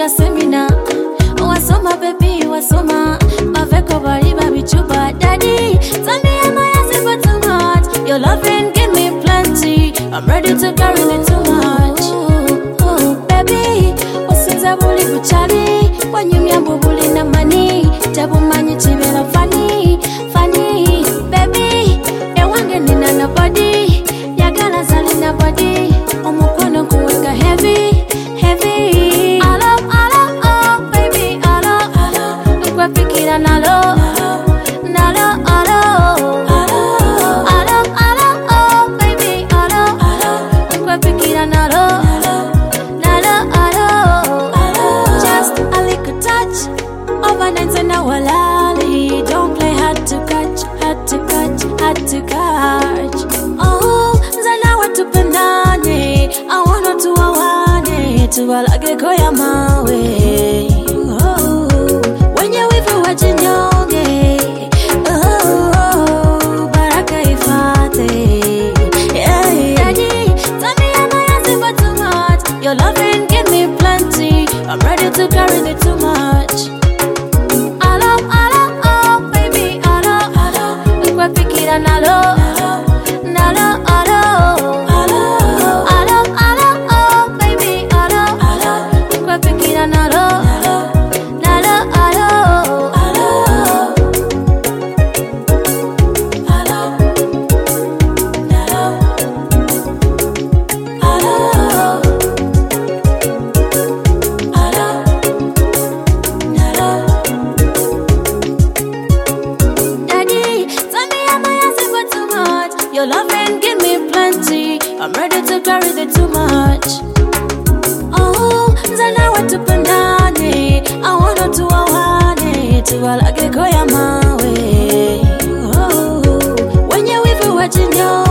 Nega seminar. Wasoma baby, wasoma. Maveko bariba bichuba. Daddy, tell me am I asking for too much? Your loving give me plenty. I'm ready to carry it too much. Baby, usinza buli buchali. Wanyumya mbubuli na mani. Jabu manyi chibela funny, funny. Baby, ewange nina na body. Yagala zali na body. Omukono kuweka heavy, heavy. Alo, oh, baby, alo. Nkwe pikira nalo, nalo, alo. Alo, oh, baby, alo. Nkwe pikira nalo, nalo, alo. Just a little touch, overnight and now walali. Don't play hard to catch, hard to catch, hard to catch. Oh, zana watu pendane, I wanna to awane, tuwalage koya mawe. Oh, when you wivu wajinyonge, oh, baraka ifate. Yeah, daddy, tell me am I asking for too much? Your loving give me plenty, I'm ready to carry it too much. Alo, oh, baby, alo. Nkwe pikira nalo, nalo, alo. Alo, oh, baby, alo. Nkwe pikira nalo, nalo, alo. Daddy, tell me am I asking for too much? Your loving give me plenty, I'm ready to carry it too much. Oh, zana watu pendane, I wanna to awane, tuwalage koya mawe. Oh, when you wivu wajinyo